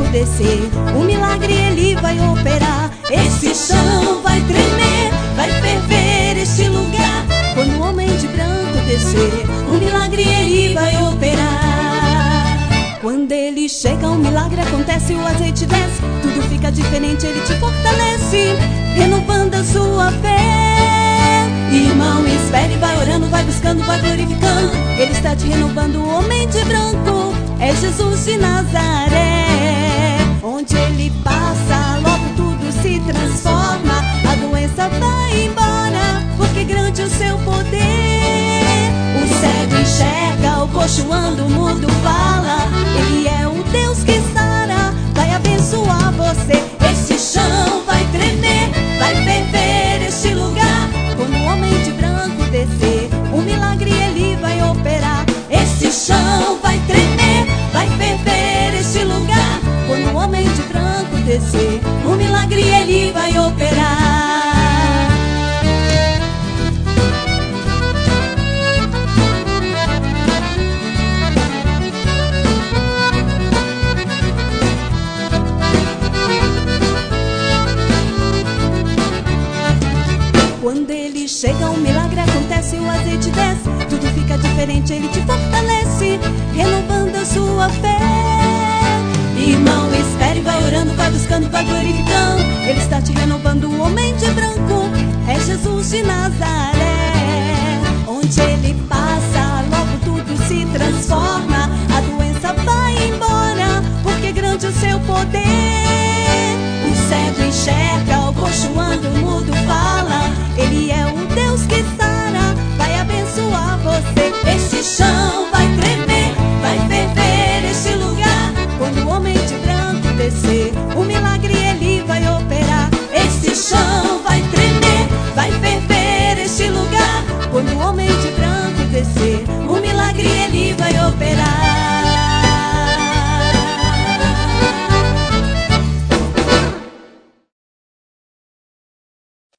descer, o milagre ele vai operar. Esse chão vai tremer, vai ferver este lugar. Quando o homem de branco descer, o milagre ele vai operar. Quando ele chega, o milagre acontece, o azeite desce, tudo fica diferente, ele te fortalece, renovando a sua fé. Irmão, espere, vai orando, vai buscando, vai glorificando. Ele está te renovando, o homem de branco é Jesus de Nazaré. Onde ele passa, logo tudo se transforma. A doença vai embora, porque grande o seu poder. O cego enxerga, o coxo anda, o mudo fala. Ele é o Deus que sara, vai abençoar você. Este chão vai tremer, vai ferver este lugar. Quando o homem de branco descer, o milagre ele vai operar. Este chão vai tremer, vai ferver este lugar. Quando o homem de branco descer, o milagre ele vai operar. Quando ele chega, o milagre acontece, o azeite desce, tudo fica diferente, ele te fortalece, renovando a sua fé. Irmão, espere, vai orando, vai buscando, vai glorificando. Ele está te renovando, o homem de branco é Jesus de Nazaré.